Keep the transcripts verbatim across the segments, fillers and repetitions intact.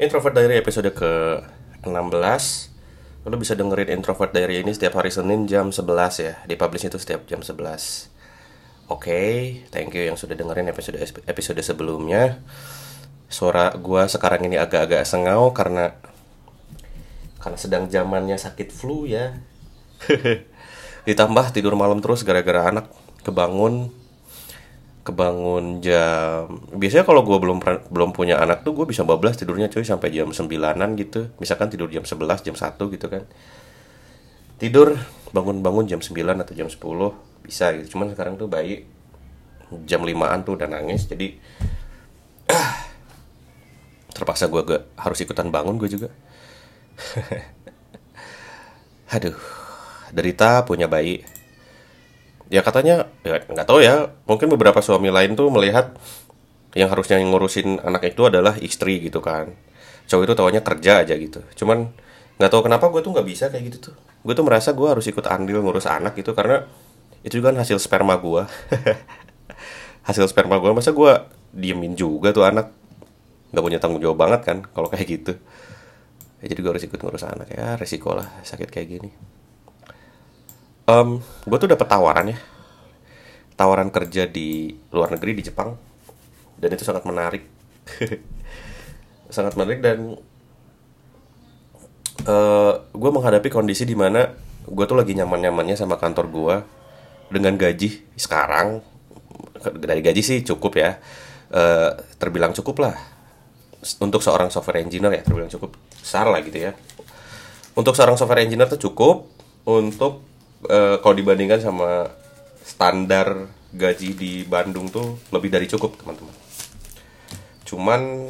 Introvert Diary episode ke enam belas. Lo bisa dengerin Introvert Diary ini setiap hari Senin jam sebelas ya. Dipublish itu setiap jam sebelas. Oke, okay, thank you yang sudah dengerin episode episode sebelumnya. Suara gua sekarang ini agak-agak sengau karena karena sedang zamannya sakit flu ya. Ditambah tidur malam terus gara-gara anak kebangun kebangun jam, biasanya kalau gue belum belum punya anak tuh gue bisa bablas tidurnya cuy sampai jam sembilanan gitu. Misalkan tidur jam sebelas, jam satu gitu kan, tidur bangun-bangun jam sembilan atau jam sepuluh bisa gitu. Cuman sekarang tuh bayi jam limaan tuh udah nangis, jadi ah, terpaksa gue gak harus ikutan bangun gue juga. Aduh, derita punya bayi. Ya katanya, ya nggak tahu ya, mungkin beberapa suami lain tuh melihat yang harusnya ngurusin anak itu adalah istri gitu kan. Cowok itu taunya kerja aja gitu. Cuman nggak tahu kenapa gue tuh nggak bisa kayak gitu tuh. Gue tuh merasa gue harus ikut andil ngurus anak gitu, karena itu kan hasil sperma gue. Hasil sperma gue, masa gue diemin juga tuh anak? Nggak punya tanggung jawab banget kan kalau kayak gitu. Ya, jadi gue harus ikut ngurus anak ya, resiko lah sakit kayak gini. Um, gue tuh dapet tawaran ya, tawaran kerja di luar negeri di Jepang, dan itu sangat menarik, sangat menarik dan uh, gue menghadapi kondisi di mana gue tuh lagi nyaman-nyamannya sama kantor gue dengan gaji sekarang. Dari gaji sih cukup ya, uh, terbilang cukup lah untuk seorang software engineer ya, terbilang cukup besar lah gitu ya. Untuk seorang software engineer tuh cukup untuk Uh, kalau dibandingkan sama standar gaji di Bandung tuh lebih dari cukup teman-teman. Cuman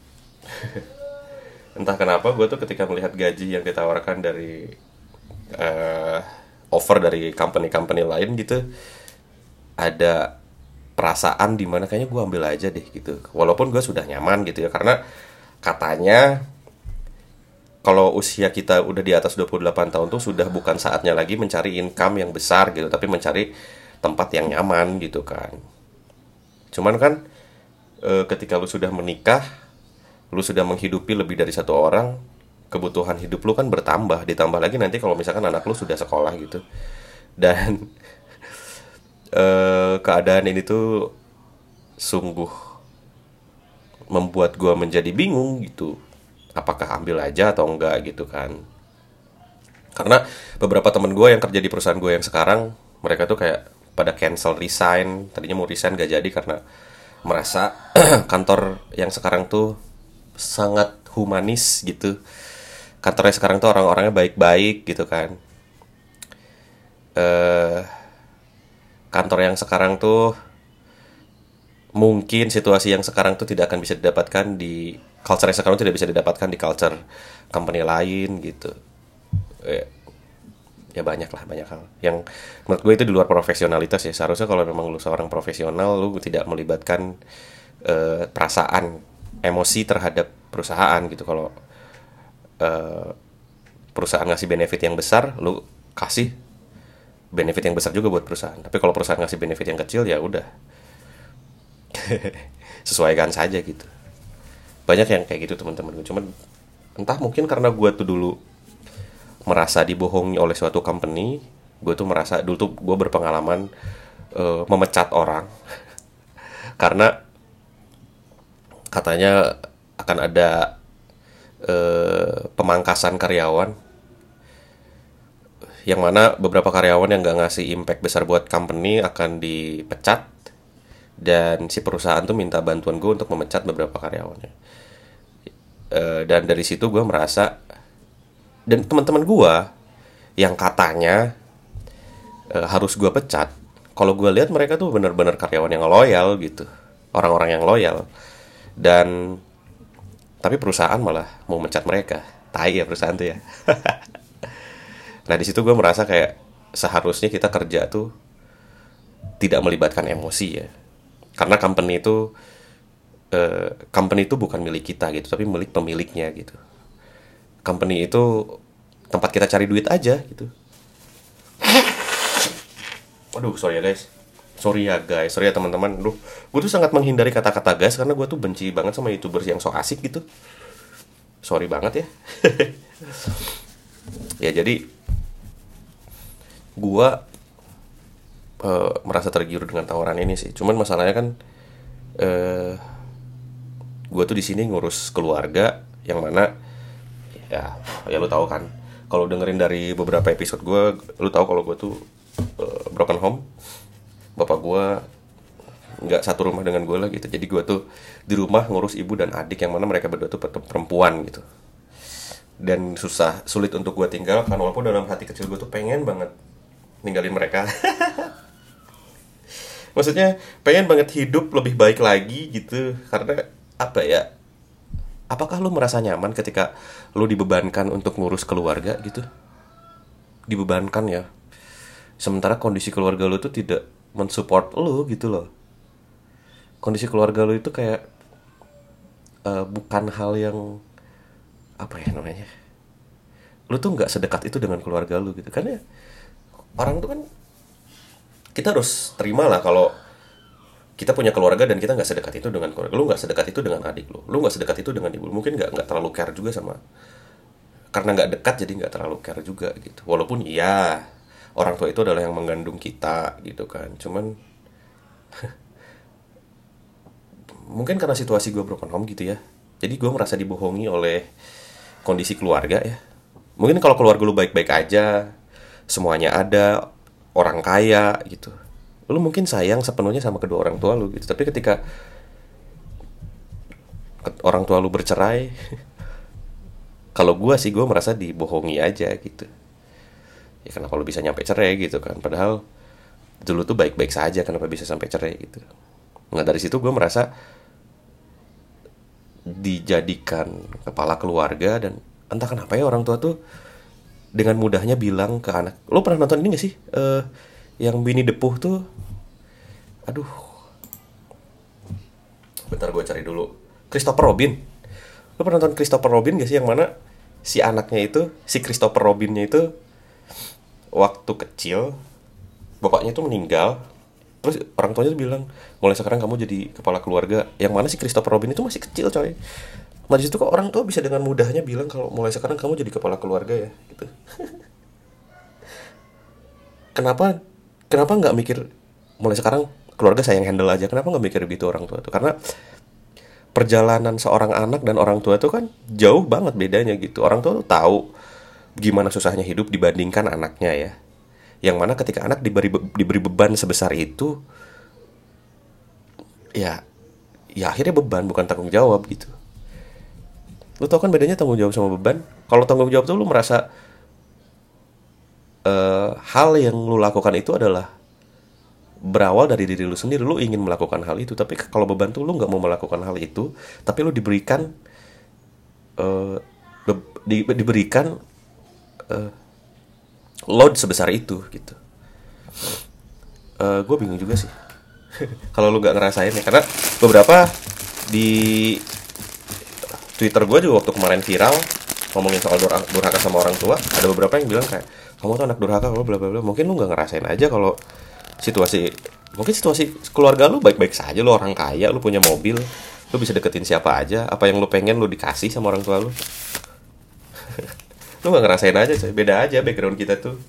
entah kenapa gue tuh ketika melihat gaji yang ditawarkan dari uh, offer dari company-company lain gitu, ada perasaan dimana kayaknya gue ambil aja deh gitu. Walaupun gue sudah nyaman gitu ya, karena katanya kalau usia kita udah di atas dua puluh delapan tahun tuh sudah bukan saatnya lagi mencari income yang besar gitu, tapi mencari tempat yang nyaman gitu kan. Cuman kan e, ketika lu sudah menikah, lu sudah menghidupi lebih dari satu orang, kebutuhan hidup lu kan bertambah. Ditambah lagi nanti kalau misalkan anak lu sudah sekolah gitu. Dan e, keadaan ini tuh sungguh membuat gua menjadi bingung gitu. Apakah ambil aja atau enggak gitu kan. Karena beberapa temen gue yang kerja di perusahaan gue yang sekarang, mereka tuh kayak pada cancel resign. Tadinya mau resign gak jadi karena merasa kantor yang sekarang tuh sangat humanis gitu. Kantornya sekarang tuh orang-orangnya baik-baik gitu kan. eh Kantor yang sekarang tuh, mungkin situasi yang sekarang tuh tidak akan bisa didapatkan di culture yang sekarang tidak bisa didapatkan di culture company lain gitu. Ya, ya banyak lah, banyak hal yang menurut gue itu di luar profesionalitas ya. Seharusnya kalau memang lu seorang profesional, lu tidak melibatkan uh, perasaan, emosi terhadap perusahaan gitu. Kalau uh, perusahaan ngasih benefit yang besar, lu kasih benefit yang besar juga buat perusahaan. Tapi kalau perusahaan ngasih benefit yang kecil, ya udah sesuaikan saja gitu. Banyak yang kayak gitu teman-teman gue. Cuman entah mungkin karena gue tuh dulu merasa dibohongi oleh suatu company, gue tuh merasa dulu tuh gue berpengalaman uh, memecat orang karena katanya akan ada uh, pemangkasan karyawan, yang mana beberapa karyawan yang gak ngasih impact besar buat company akan dipecat, dan si perusahaan tuh minta bantuan gue untuk memecat beberapa karyawannya. Uh, dan dari situ gue merasa, dan teman-teman gue yang katanya uh, harus gue pecat, kalau gue lihat mereka tuh benar-benar karyawan yang loyal gitu, orang-orang yang loyal, dan tapi perusahaan malah mau mecat mereka. Tai ya perusahaan tuh ya. Nah di situ gue merasa kayak seharusnya kita kerja tuh tidak melibatkan emosi ya, karena company itu Uh, company itu bukan milik kita gitu, tapi milik pemiliknya gitu. Company itu tempat kita cari duit aja gitu. Aduh, sorry ya guys. Sorry ya guys, sorry ya teman-teman. Duh, gue tuh sangat menghindari kata-kata gas karena gue tuh benci banget sama YouTubers yang so asik gitu. sorry banget ya. Ya jadi gua uh, merasa tergiur dengan tawaran ini sih. Cuman masalahnya kan uh, gua tuh di sini ngurus keluarga yang mana ya ya lu tahu kan. Kalau dengerin dari beberapa episode gua, lu tahu kalau gua tuh uh, broken home. Bapak gua nggak satu rumah dengan gue lah gitu. Jadi gue tuh di rumah ngurus ibu dan adik yang mana mereka berdua tuh perempuan gitu. Dan susah, sulit untuk gue tinggalkan walaupun dalam hati kecil gue tuh pengen banget ninggalin mereka. Maksudnya pengen banget hidup lebih baik lagi gitu. Karena apa ya? Apakah lu merasa nyaman ketika lu dibebankan untuk ngurus keluarga gitu? Dibebankan ya. Sementara kondisi keluarga lu tuh tidak mensupport lu gitu loh. Kondisi keluarga lu itu kayak uh, bukan hal yang apa ya namanya, lu tuh nggak sedekat itu dengan keluarga lu gitu. Karena orang tuh kan kita harus terima lah kalau kita punya keluarga dan kita nggak sedekat itu dengan keluarga. Lu nggak sedekat itu dengan adik lu, lu nggak sedekat itu dengan ibu. Mungkin nggak nggak terlalu care juga sama, karena nggak dekat jadi nggak terlalu care juga gitu. Walaupun iya orang tua itu adalah yang mengandung kita gitu kan. Cuman mungkin karena situasi gue broken home gitu ya, jadi gue merasa dibohongi oleh kondisi keluarga ya. Mungkin kalau keluarga lu baik-baik aja, semuanya ada, orang kaya gitu, lu mungkin sayang sepenuhnya sama kedua orang tua lu gitu. Tapi ketika orang tua lu bercerai, kalau gue sih gue merasa dibohongi aja gitu. Ya kenapa lu bisa nyampe cerai gitu kan, padahal dulu tuh baik-baik saja, kenapa bisa sampai cerai gitu. Nah dari situ gue merasa dijadikan kepala keluarga, dan entah kenapa ya orang tua tuh dengan mudahnya bilang ke anak. Lo pernah nonton ini gak sih uh, yang Winnie the Pooh tuh, aduh bentar gue cari dulu, Christopher Robin. Lo pernah nonton Christopher Robin gak sih, yang mana si anaknya itu, si Christopher Robinnya itu waktu kecil bapaknya tuh meninggal. Terus orang tuanya tuh bilang, mulai sekarang kamu jadi kepala keluarga. Yang mana si Christopher Robin itu masih kecil coy. Nah disitu kok orang tua bisa dengan mudahnya bilang kalau mulai sekarang kamu jadi kepala keluarga ya gitu. Kenapa Kenapa nggak mikir mulai sekarang keluarga saya yang handle aja? Kenapa nggak mikir begitu orang tua tuh? Karena perjalanan seorang anak dan orang tua tuh kan jauh banget bedanya gitu. Orang tua tuh tahu gimana susahnya hidup dibandingkan anaknya ya. Yang mana ketika anak diberi diberi beban sebesar itu, ya ya akhirnya beban bukan tanggung jawab gitu. Lu tau kan bedanya tanggung jawab sama beban? Kalau tanggung jawab tuh lu merasa uh, hal yang lu lakukan itu adalah berawal dari diri lu sendiri, lu ingin melakukan hal itu. Tapi kalau beban tuh lu nggak mau melakukan hal itu, tapi lu diberikan uh, di, diberikan uh, load sebesar itu gitu. Uh, gue bingung juga sih kalau lu nggak ngerasain ya, karena beberapa di Twitter gue juga waktu kemarin viral ngomongin soal durhaka sama orang tua, ada beberapa yang bilang kayak kamu tuh anak durhaka, bla bla bla. Mungkin lu nggak ngerasain aja kalau situasi, mungkin situasi keluarga lu baik-baik saja, lu orang kaya, lu punya mobil, lu bisa deketin siapa aja, apa yang lu pengen lu dikasih sama orang tua lu. Lu gak ngerasain aja coy, beda aja background kita tuh.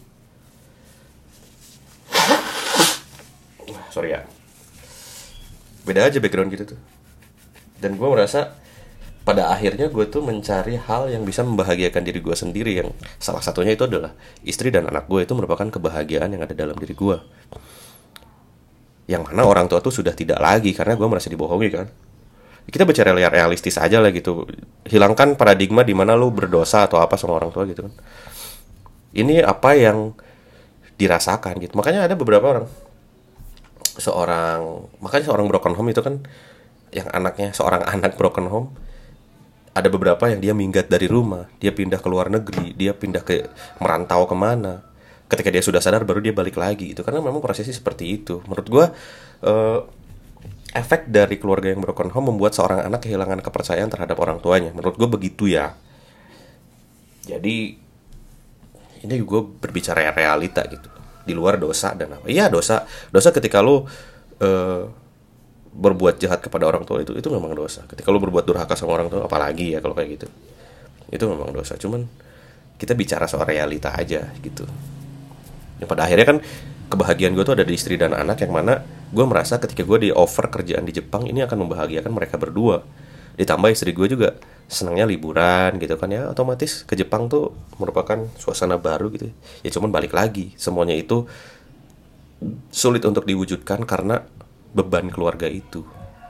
Sorry ya, beda aja background kita tuh. Dan gue merasa pada akhirnya gue tuh mencari hal yang bisa membahagiakan diri gue sendiri, yang salah satunya itu adalah istri dan anak gue. Itu merupakan kebahagiaan yang ada dalam diri gue, yang mana orang tua tuh sudah tidak lagi, karena gue merasa dibohongi kan. Kita bicara realistis aja lah gitu. Hilangkan paradigma di mana lu berdosa atau apa sama orang tua gitu kan. Ini apa yang dirasakan gitu. Makanya ada beberapa orang, seorang, makanya seorang broken home itu kan, yang anaknya seorang anak broken home, ada beberapa yang dia minggat dari rumah, dia pindah ke luar negeri, dia pindah ke merantau kemana. Ketika dia sudah sadar baru dia balik lagi itu, karena memang prosesnya seperti itu. Menurut gue uh, efek dari keluarga yang broken home membuat seorang anak kehilangan kepercayaan terhadap orang tuanya. Menurut gue begitu ya. Jadi ini gue berbicara realita gitu, di luar dosa dan apa. Iya dosa, dosa ketika lu uh, berbuat jahat kepada orang tua, itu itu memang dosa. Ketika lu berbuat durhaka sama orang tua, apalagi ya kalau kayak gitu. Itu memang dosa. Cuman kita bicara soal realita aja gitu. Yang pada akhirnya kan kebahagiaan gue tuh ada di istri dan anak, yang mana gue merasa ketika gue di offer kerjaan di Jepang ini akan membahagiakan mereka berdua. Ditambah istri gue juga senangnya liburan gitu kan ya, otomatis ke Jepang tuh merupakan suasana baru gitu. Ya cuman balik lagi, semuanya itu sulit untuk diwujudkan karena beban keluarga itu.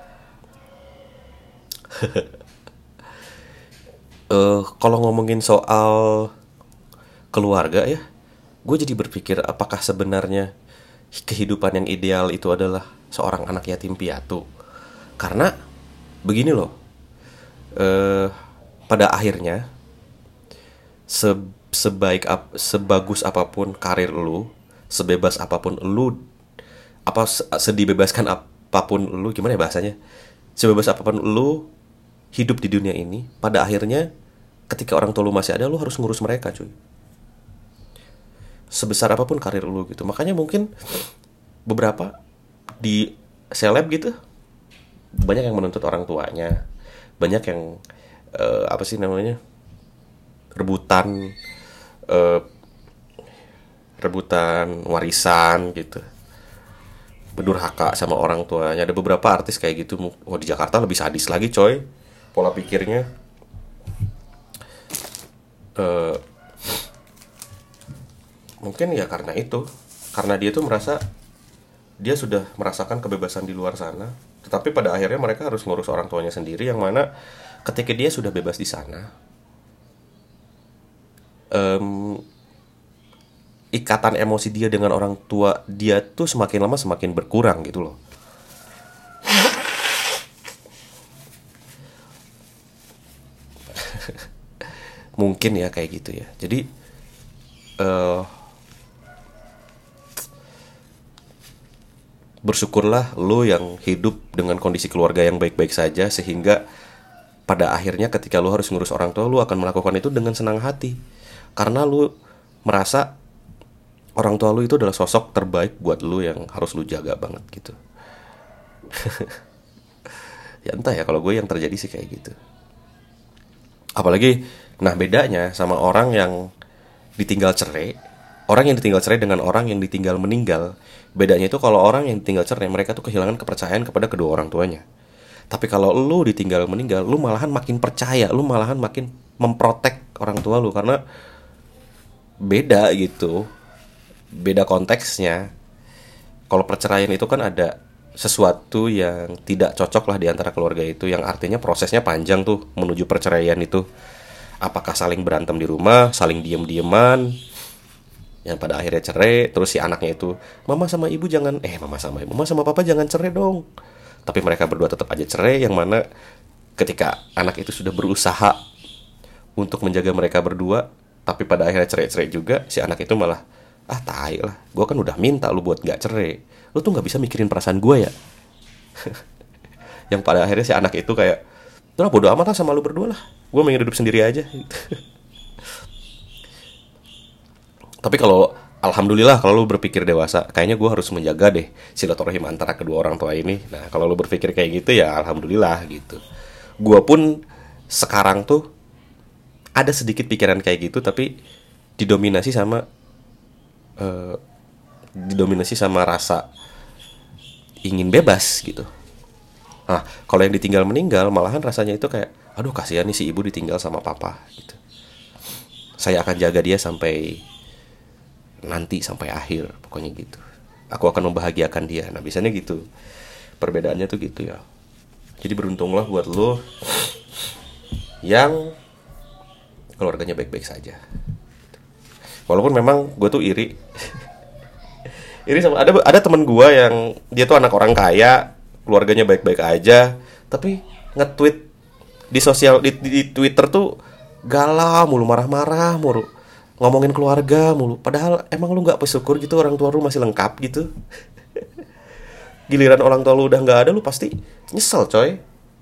uh, Kalau ngomongin soal keluarga ya, gue jadi berpikir apakah sebenarnya kehidupan yang ideal itu adalah seorang anak yatim piatu. Karena begini loh, eh, pada akhirnya se- sebaik ap- sebagus apapun karir lu, sebebas apapun lu, apa se- sedibebaskan apapun lu, gimana ya bahasanya, sebebas apapun lu hidup di dunia ini, pada akhirnya ketika orang tua lu masih ada, lu harus ngurus mereka, cuy. Sebesar apapun karir lu gitu. Makanya mungkin beberapa di seleb gitu banyak yang menuntut orang tuanya, banyak yang eh, apa sih namanya, rebutan eh, rebutan warisan gitu, berdurhaka sama orang tuanya. Ada beberapa artis kayak gitu. Oh, di Jakarta lebih sadis lagi, coy, pola pikirnya. eh, Mungkin ya karena itu, karena dia tuh merasa dia sudah merasakan kebebasan di luar sana, tetapi pada akhirnya mereka harus ngurus orang tuanya sendiri, yang mana ketika dia sudah bebas di sana, em, ikatan emosi dia dengan orang tua dia tuh semakin lama semakin berkurang gitu loh. Mungkin ya kayak gitu ya. Jadi eh bersyukurlah lu yang hidup dengan kondisi keluarga yang baik-baik saja, sehingga pada akhirnya ketika lu harus ngurus orang tua, lu akan melakukan itu dengan senang hati. Karena lu merasa orang tua lu itu adalah sosok terbaik buat lu yang harus lu jaga banget gitu. Ya entah ya, kalau gue yang terjadi sih kayak gitu. Apalagi, nah bedanya sama orang yang ditinggal cerai, orang yang ditinggal cerai dengan orang yang ditinggal meninggal. Bedanya itu kalau orang yang ditinggal cerai, mereka tuh kehilangan kepercayaan kepada kedua orang tuanya. Tapi kalau lu ditinggal meninggal, lu malahan makin percaya, lu malahan makin memprotek orang tua lu, karena beda gitu, beda konteksnya. Kalau perceraian itu kan ada sesuatu yang tidak cocok lah di antara keluarga itu, yang artinya prosesnya panjang tuh menuju perceraian itu. Apakah saling berantem di rumah, saling diem-dieman, yang pada akhirnya cerai. Terus si anaknya itu, mama sama ibu jangan, eh mama sama ibu, mama sama papa jangan cerai dong. Tapi mereka berdua tetap aja cerai, yang mana ketika anak itu sudah berusaha untuk menjaga mereka berdua, tapi pada akhirnya cerai-cerai juga, si anak itu malah, ah tai lah, gue kan udah minta lu buat gak cerai, lu tuh gak bisa mikirin perasaan gue ya. Yang pada akhirnya si anak itu kayak, udah bodo amat lah sama lu berdua lah, gue pengen hidup sendiri aja gitu. Tapi kalau alhamdulillah, kalau lu berpikir dewasa, kayaknya gue harus menjaga deh silaturahim antara kedua orang tua ini. Nah kalau lu berpikir kayak gitu ya alhamdulillah gitu. Gue pun sekarang tuh ada sedikit pikiran kayak gitu, tapi didominasi sama uh, didominasi sama rasa ingin bebas gitu. Nah kalau yang ditinggal meninggal, malahan rasanya itu kayak, aduh kasihan nih si ibu ditinggal sama papa gitu. Saya akan jaga dia sampai nanti, sampai akhir, pokoknya gitu. Aku akan membahagiakan dia. Nah biasanya gitu, perbedaannya tuh gitu ya. Jadi beruntunglah buat lo yang keluarganya baik-baik saja. Walaupun memang gue tuh iri. Iri sama, ada ada teman gue yang dia tuh anak orang kaya, keluarganya baik-baik aja, tapi nge-tweet di sosial di, di, di Twitter tuh galau mulu, marah-marah mulu, ngomongin keluarga mulu. Padahal emang lu gak bersyukur gitu orang tua lu masih lengkap gitu. Giliran orang tua lu udah gak ada, lu pasti nyesel coy.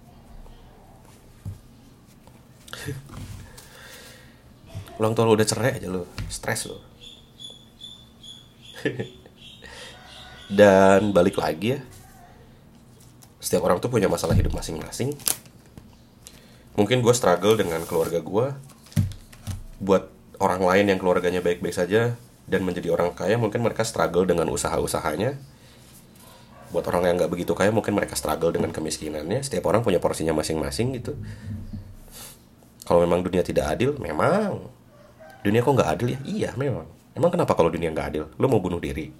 Orang tua lu udah cerai aja lu stres lu. Dan balik lagi ya, setiap orang tuh punya masalah hidup masing-masing. Mungkin gue struggle dengan keluarga gue, buat orang lain yang keluarganya baik-baik saja dan menjadi orang kaya, mungkin mereka struggle dengan usaha-usahanya. Buat orang yang nggak begitu kaya, mungkin mereka struggle dengan kemiskinannya. Setiap orang punya porsinya masing-masing gitu. Kalau memang dunia tidak adil, memang dunia kok nggak adil ya? Iya memang. Emang kenapa kalau dunia nggak adil? Lo mau bunuh diri?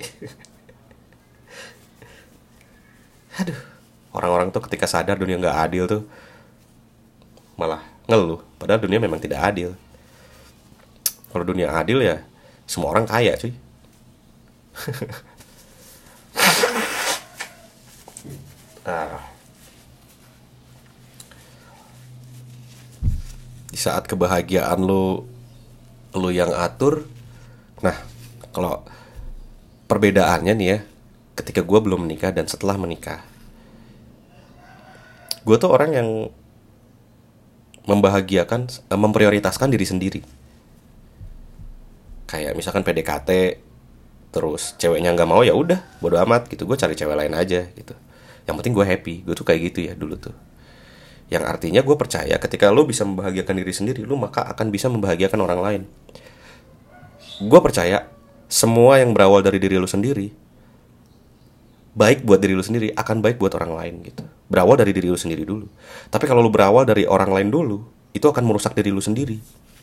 Aduh, orang-orang tuh ketika sadar dunia nggak adil tuh malah ngeluh. Padahal dunia memang tidak adil. Kalau dunia adil ya semua orang kaya cuy. Ah, di saat kebahagiaan lu lu yang atur. Nah, kalau perbedaannya nih ya, ketika gue belum menikah dan setelah menikah, gue tuh orang yang membahagiakan, eh, memprioritaskan diri sendiri. Kayak misalkan P D K T, terus ceweknya nggak mau, ya udah bodo amat gitu, gue cari cewek lain aja gitu. Yang penting gue happy. Gue tuh kayak gitu ya dulu tuh. Yang artinya gue percaya ketika lo bisa membahagiakan diri sendiri, lo maka akan bisa membahagiakan orang lain. Gue percaya semua yang berawal dari diri lo sendiri, baik buat diri lo sendiri, akan baik buat orang lain gitu. Berawal dari diri lo sendiri dulu. Tapi kalau lo berawal dari orang lain dulu, itu akan merusak diri lo sendiri.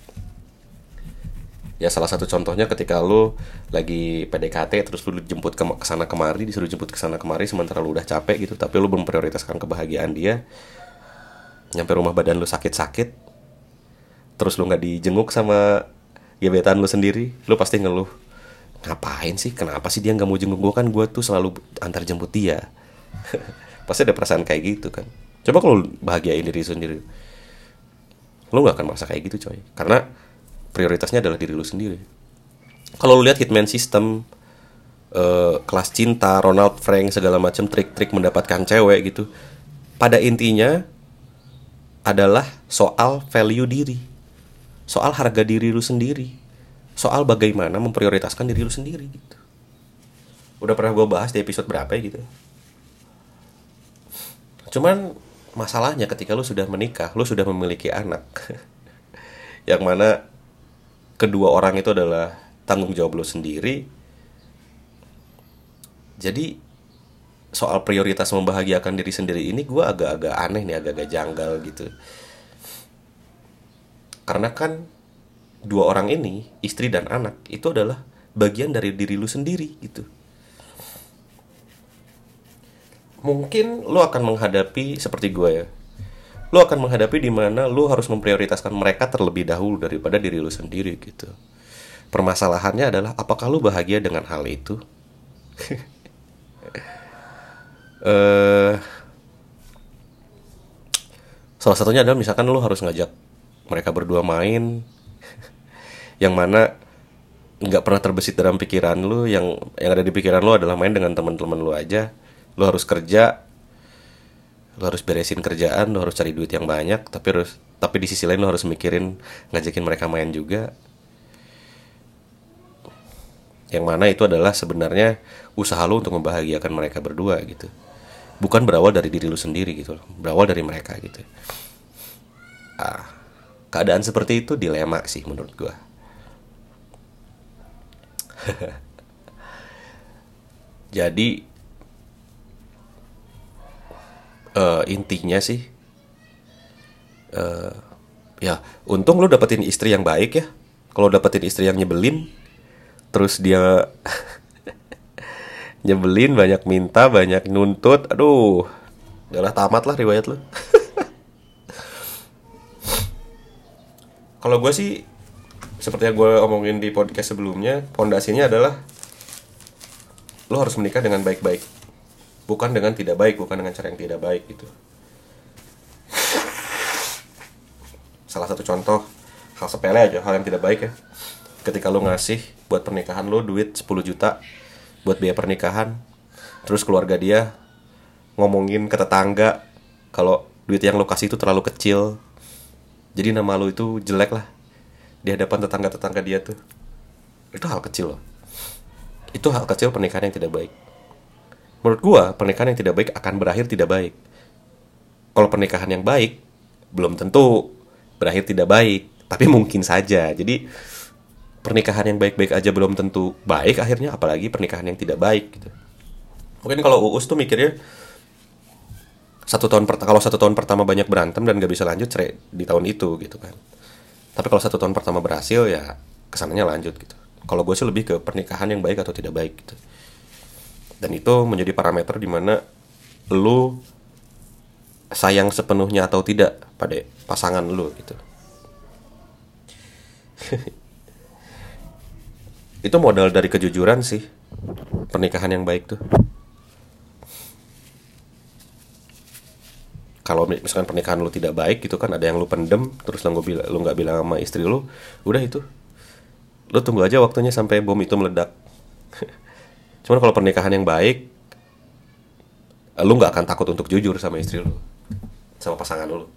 Ya salah satu contohnya ketika lo lagi P D K T, terus lo dijemput ke kesana kemari, disuruh jemput kesana kemari, sementara lo udah capek gitu, tapi lo belum prioritaskan kebahagiaan dia. Nyampe rumah badan lo sakit-sakit, terus lo nggak dijenguk sama gebetan lo sendiri, lo pasti ngeluh. Ngapain sih? Kenapa sih dia nggak mau jenguk gue? Kan gue tuh selalu antar jemput dia. Pasti ada perasaan kayak gitu kan. Coba kalau bahagiain diri sendiri, lo nggak akan merasa kayak gitu coy. Karena prioritasnya adalah diri lo sendiri. Kalau lo lihat Hitman System, uh, kelas cinta, Ronald Frank, segala macam trik-trik mendapatkan cewek gitu, pada intinya adalah soal value diri, soal harga diri lo sendiri, soal bagaimana memprioritaskan diri lo sendiri gitu. Udah pernah gue bahas di episode berapa ya gitu. Cuman masalahnya ketika lo sudah menikah, lo sudah memiliki anak, yang mana kedua orang itu adalah tanggung jawab lo sendiri. Jadi soal prioritas membahagiakan diri sendiri ini gue agak-agak aneh nih, agak-agak janggal gitu. Karena kan dua orang ini, istri dan anak, itu adalah bagian dari diri lo sendiri gitu. Mungkin lo akan menghadapi seperti gue ya. Lo akan menghadapi di mana lo harus memprioritaskan mereka terlebih dahulu daripada diri lo sendiri gitu. Permasalahannya adalah apakah lo bahagia dengan hal itu? uh, salah satunya adalah misalkan lo harus ngajak mereka berdua main, yang mana nggak pernah terbesit dalam pikiran lo. Yang yang ada di pikiran lo adalah main dengan teman-teman lo aja. Lo harus kerja, lo harus beresin kerjaan, lo harus cari duit yang banyak, tapi harus tapi di sisi lain lo harus mikirin ngajakin mereka main juga. Yang mana itu adalah sebenarnya usaha lo untuk membahagiakan mereka berdua gitu. Bukan berawal dari diri lo sendiri gitu, berawal dari mereka gitu. Ah, keadaan seperti itu dilema sih menurut gua. Jadi Uh, intinya sih, uh, ya untung lu dapetin istri yang baik ya. Kalau dapetin istri yang nyebelin, terus dia nyebelin, banyak minta, banyak nuntut, aduh, udahlah tamat lah riwayat lu. Kalau gue sih, seperti yang gue omongin di podcast sebelumnya, pondasinya adalah lu harus menikah dengan baik-baik. Bukan dengan tidak baik, bukan dengan cara yang tidak baik gitu. Salah satu contoh, hal sepele aja, hal yang tidak baik ya. Ketika lo ngasih buat pernikahan lo duit sepuluh juta buat biaya pernikahan, terus keluarga dia ngomongin ke tetangga kalau duit yang lo kasih itu terlalu kecil, jadi nama lo itu jelek lah di hadapan tetangga-tetangga dia tuh. Itu hal kecil loh. Itu hal kecil pernikahan yang tidak baik. Menurut gua, pernikahan yang tidak baik akan berakhir tidak baik. Kalau pernikahan yang baik, belum tentu berakhir tidak baik. tapi mungkin saja. Jadi pernikahan yang baik-baik aja belum tentu baik akhirnya, apalagi pernikahan yang tidak baik gitu. Mungkin kalau Uus tuh mikirnya satu tahun pertama, kalau satu tahun pertama banyak berantem dan gak bisa lanjut, cerai di tahun itu gitu kan. Tapi kalau satu tahun pertama berhasil, ya kesananya lanjut gitu. Kalau gue sih lebih ke pernikahan yang baik atau tidak baik gitu. Dan itu menjadi parameter di mana lu sayang sepenuhnya atau tidak pada pasangan lu gitu. Itu modal dari kejujuran sih, pernikahan yang baik tuh. Kalau misalkan pernikahan lu tidak baik gitu kan, ada yang lu pendem, terus lu nggak bilang, lu nggak bilang sama istri lu, udah itu, lu tunggu aja waktunya sampai bom itu meledak. Cuman kalau pernikahan yang baik, lu nggak akan takut untuk jujur sama istri lu, sama pasangan lu.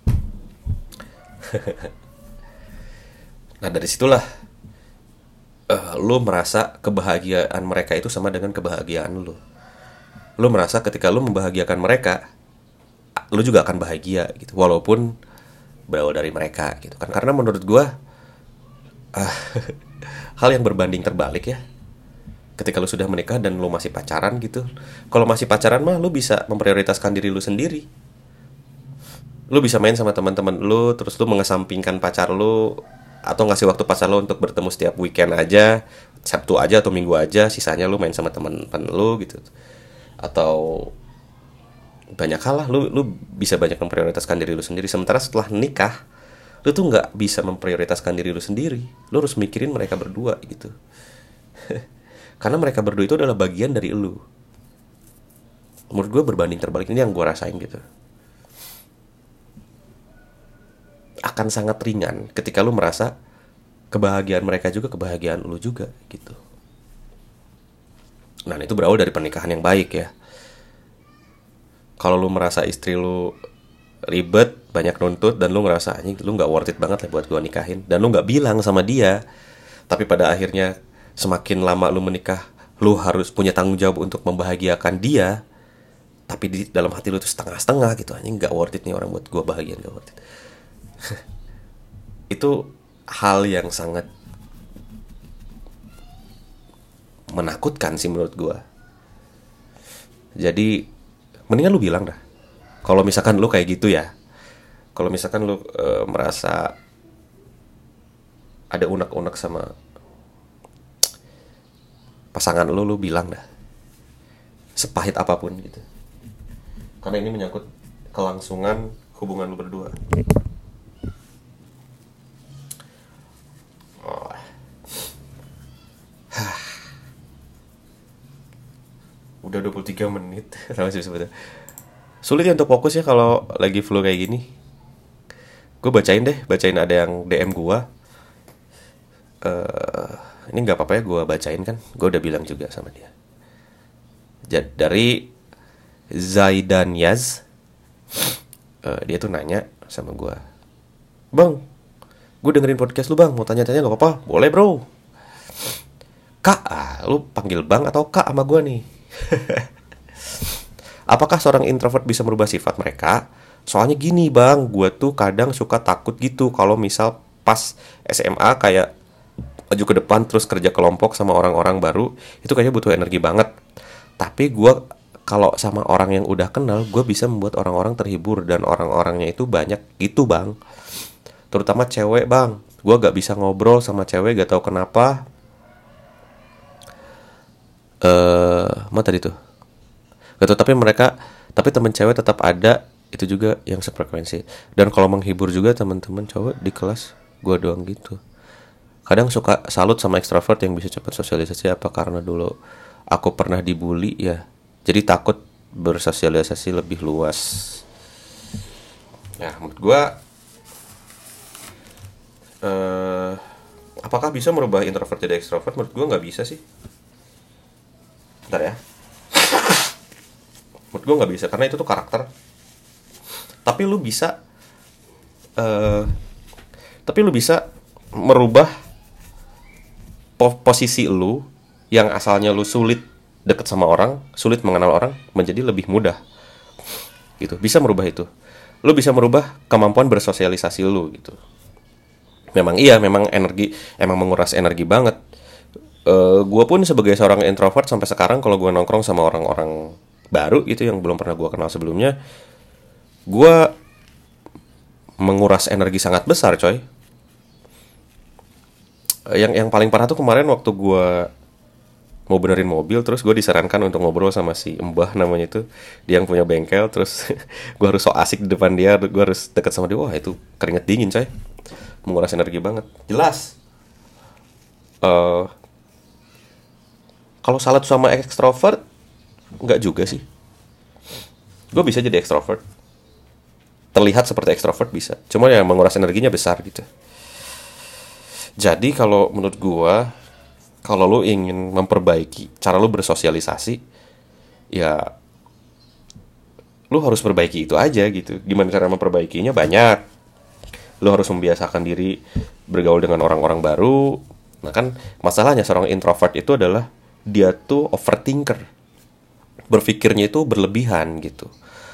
Nah dari situlah uh, lu merasa kebahagiaan mereka itu sama dengan kebahagiaan lu. Lu merasa ketika lu membahagiakan mereka, lu juga akan bahagia gitu, walaupun berawal dari mereka gitu kan. Karena menurut gua uh, hal yang berbanding terbalik ya, ketika lu sudah menikah dan lu masih pacaran gitu. Kalau masih pacaran mah lu bisa memprioritaskan diri lu sendiri. Lu bisa main sama teman-teman lu, terus lu mengesampingkan pacar lu, atau ngasih waktu pacar lu untuk bertemu setiap weekend aja, Sabtu aja atau Minggu aja, sisanya lu main sama teman-teman lu gitu. Atau banyak hal lah, lu lu bisa banyak memprioritaskan diri lu sendiri. Sementara setelah nikah, lu tuh nggak bisa memprioritaskan diri lu sendiri. Lu harus mikirin mereka berdua gitu. Karena mereka berdua itu adalah bagian dari lu. Menurut gue berbanding terbalik, ini yang gue rasain gitu. Akan sangat ringan ketika lu merasa kebahagiaan mereka juga kebahagiaan lu juga gitu. Nah itu berawal dari pernikahan yang baik ya. Kalau lu merasa istri lu ribet, banyak nuntut, dan lu ngerasa anjing lu gak worth it banget lah buat gue nikahin, dan lu gak bilang sama dia, tapi pada akhirnya semakin lama lu menikah, lu harus punya tanggung jawab untuk membahagiakan dia, tapi di dalam hati lu tuh setengah-setengah gitu, anjing gak worth it nih orang buat gue bahagia, gak worth it. Itu hal yang sangat menakutkan sih menurut gue. Jadi mendingan lu bilang dah, kalau misalkan lu kayak gitu ya. Kalau misalkan lu e, merasa ada unek-unek sama pasangan lu, lu bilang dah, sepahit apapun gitu. Karena ini menyangkut kelangsungan hubungan lu berdua. Oh. Udah dua puluh tiga menit. Sulit ya untuk fokus ya kalau lagi flow kayak gini. Gue bacain deh, bacain ada yang D M gue. uh, Ini gak apa-apa ya gue bacain kan, gue udah bilang juga sama dia. Jadi dari Zaidan Yaz, uh, dia tuh nanya sama gue, "Bang, gue dengerin podcast lu bang, mau tanya-tanya gak apa-apa?" "Boleh bro." "Kak, ah, lu panggil bang atau kak sama gue nih?" "Apakah seorang introvert bisa merubah sifat mereka? Soalnya gini bang, gue tuh kadang suka takut gitu kalau misal pas S M A kayak maju ke depan terus kerja kelompok sama orang-orang baru, itu kayaknya butuh energi banget. Tapi gue kalau sama orang yang udah kenal, gue bisa membuat orang-orang terhibur dan orang-orangnya itu banyak gitu bang. Terutama cewek bang, gue gak bisa ngobrol sama cewek gak tahu kenapa." Eh, uh, mana tadi tuh? Gak tau, tapi mereka, tapi temen cewek tetap ada, itu juga yang sefrekuensi. Dan kalau menghibur juga teman-teman cowok di kelas, gue doang gitu. Kadang suka salut sama ekstrovert yang bisa cepat sosialisasi, apa karena dulu aku pernah dibully ya, jadi takut bersosialisasi lebih luas. Nah menurut gue, uh, apakah bisa merubah introvert jadi ekstrovert? Menurut gue gak bisa sih. Bentar ya. Menurut gue gak bisa, karena itu tuh karakter. Tapi lu bisa uh, Tapi lu bisa merubah po- posisi lu yang asalnya lu sulit deket sama orang, sulit mengenal orang, menjadi lebih mudah gitu. Bisa merubah itu. Lu bisa merubah kemampuan bersosialisasi lu gitu. Memang iya, memang energi, emang menguras energi banget. Eh gue pun sebagai seorang introvert sampai sekarang kalau gue nongkrong sama orang-orang baru gitu yang belum pernah gue kenal sebelumnya, gue menguras energi sangat besar, coy. Eh, Yang yang paling parah tuh kemarin waktu gue mau benerin mobil, terus gue disarankan untuk ngobrol sama si Mbah namanya itu, dia yang punya bengkel, terus gue harus so asik di depan dia, gue harus deket sama dia. Wah itu keringet dingin, coy, menguras energi banget. Jelas. eh Kalau salah sama ekstrovert, nggak juga sih. Gue bisa jadi ekstrovert, terlihat seperti ekstrovert bisa, cuma ya menguras energinya besar gitu. Jadi kalau menurut gue, kalau lu ingin memperbaiki cara lu bersosialisasi, ya lu harus perbaiki itu aja gitu. Gimana cara memperbaikinya? Banyak. Lu harus membiasakan diri bergaul dengan orang-orang baru. Nah kan masalahnya seorang introvert itu adalah dia tuh overthinker. Berpikirnya itu berlebihan gitu.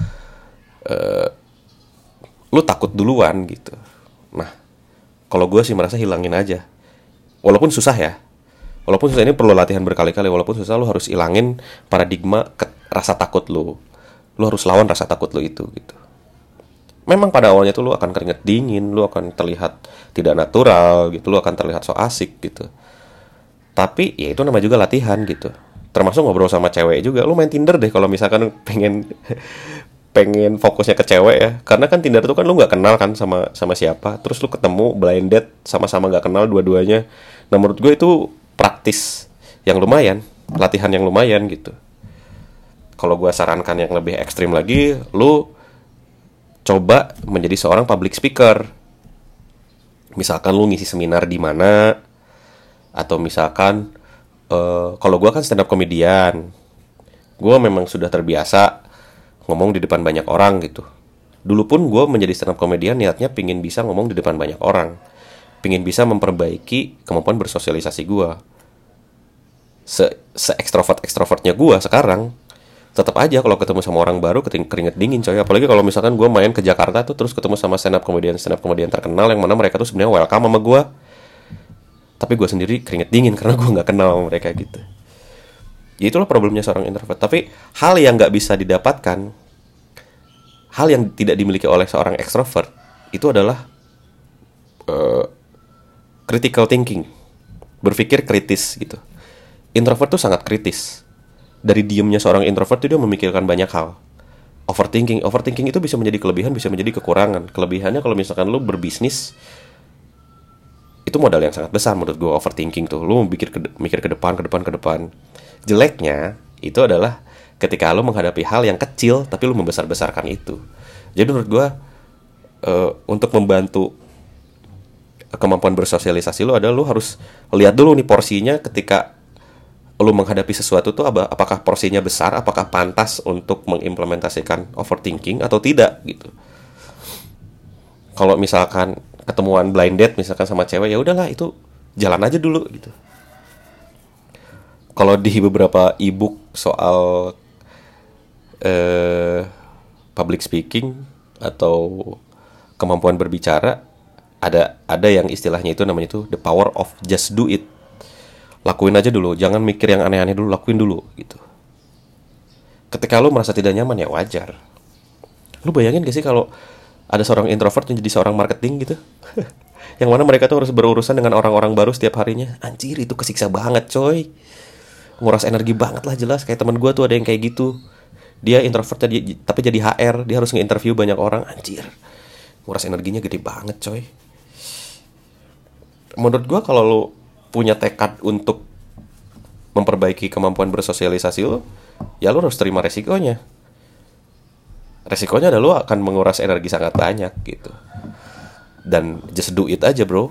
Lu takut duluan gitu. Nah, kalau gue sih merasa hilangin aja. Walaupun susah ya. Walaupun susah, ini perlu latihan berkali-kali. Walaupun susah, lu harus ilangin paradigma ke- rasa takut lu. Lu harus lawan rasa takut lu itu gitu. Memang pada awalnya tuh lu akan keringet dingin, lu akan terlihat tidak natural gitu, lu akan terlihat so asik gitu. Tapi ya itu namanya juga latihan gitu. Termasuk ngobrol sama cewek juga. Lu main Tinder deh kalau misalkan pengen pengen fokusnya ke cewek ya. Karena kan Tinder tuh kan lu nggak kenal kan sama sama siapa. Terus lu ketemu blind date sama-sama nggak kenal dua-duanya. Nah menurut gue itu praktis yang lumayan, latihan yang lumayan gitu. Kalau gue sarankan yang lebih ekstrim lagi, lu coba menjadi seorang public speaker. Misalkan lu ngisi seminar di mana, atau misalkan eh, kalau gue kan stand up comedian, gue memang sudah terbiasa ngomong di depan banyak orang gitu. Dulu pun gue menjadi stand up comedian niatnya pingin bisa ngomong di depan banyak orang, pingin bisa memperbaiki kemampuan bersosialisasi gue. Se, se ekstrovert ekstrovertnya gue sekarang, tetap aja kalau ketemu sama orang baru keringet dingin, coy. Apalagi kalau misalkan gue main ke Jakarta tuh terus ketemu sama stand up comedian stand up comedian terkenal yang mana mereka tuh sebenarnya welcome sama gue, tapi gue sendiri keringet dingin karena gue nggak kenal sama mereka gitu. Ya itulah problemnya seorang introvert. Tapi hal yang nggak bisa didapatkan, hal yang tidak dimiliki oleh seorang ekstrovert itu adalah uh, critical thinking, berpikir kritis gitu. Introvert tuh sangat kritis. Dari diemnya seorang introvert itu dia memikirkan banyak hal. Overthinking, overthinking itu bisa menjadi kelebihan, bisa menjadi kekurangan. Kelebihannya kalau misalkan lu berbisnis, itu modal yang sangat besar menurut gue overthinking tuh. Lu mikir ke, mikir ke depan, ke depan, ke depan. Jeleknya itu adalah ketika lu menghadapi hal yang kecil tapi lu membesar-besarkan itu. Jadi menurut gue uh, untuk membantu kemampuan bersosialisasi lu adalah lu harus lihat dulu nih porsinya ketika lu menghadapi sesuatu tuh apakah porsinya besar, apakah pantas untuk mengimplementasikan overthinking atau tidak gitu. Kalau misalkan ketemuan blind date misalkan sama cewek, ya udahlah itu jalan aja dulu gitu. Kalau di beberapa ebook soal eh, public speaking atau kemampuan berbicara, ada ada yang istilahnya itu namanya itu the power of just do it. Lakuin aja dulu, jangan mikir yang aneh-aneh dulu, lakuin dulu gitu. Ketika lu merasa tidak nyaman ya wajar. Lu bayangin gak sih kalau ada seorang introvert yang jadi seorang marketing gitu? Yang mana mereka tuh harus berurusan dengan orang-orang baru setiap harinya. Anjir, itu kesiksa banget coy. Nguras energi banget lah jelas. Kayak teman gue tuh ada yang kayak gitu. Dia introvert jadi, tapi jadi H R. Dia harus nge-interview banyak orang. Anjir, nguras energinya gede banget coy. Menurut gue kalau lu punya tekad untuk memperbaiki kemampuan bersosialisasi lo, ya lo harus terima resikonya. Resikonya adalah lo akan menguras energi sangat banyak gitu. Dan just do it aja bro.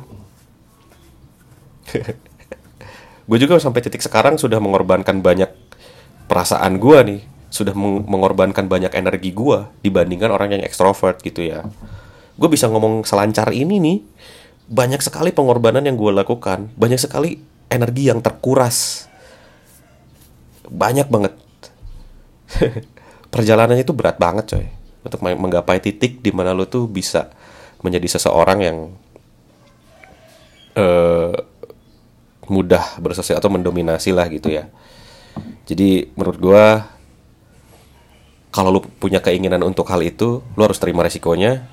Gue juga sampai titik sekarang sudah mengorbankan banyak perasaan gue nih, sudah meng- mengorbankan banyak energi gue dibandingkan orang yang ekstrovert gitu ya. Gue bisa ngomong selancar ini nih, banyak sekali pengorbanan yang gue lakukan, banyak sekali energi yang terkuras, banyak banget. Perjalanannya itu berat banget coy, untuk menggapai titik di mana lo tuh bisa menjadi seseorang yang eh, mudah bersosial atau mendominasi lah gitu ya. Jadi menurut gua kalau lu punya keinginan untuk hal itu, lu harus terima resikonya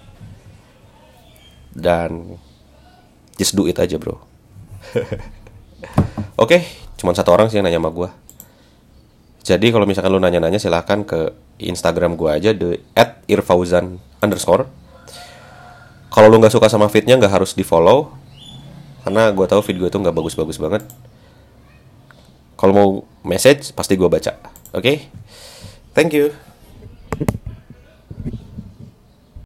dan just do it aja, bro. Oke, cuman satu orang sih yang nanya sama gua. Jadi kalau misalkan lu nanya-nanya silahkan ke Instagram gua aja di at irfauzan underscore. Kalau lu nggak suka sama feednya nggak harus di follow, karena gua tahu feed gua itu nggak bagus-bagus banget. Kalau mau message pasti gua baca. Oke, okay? Thank you.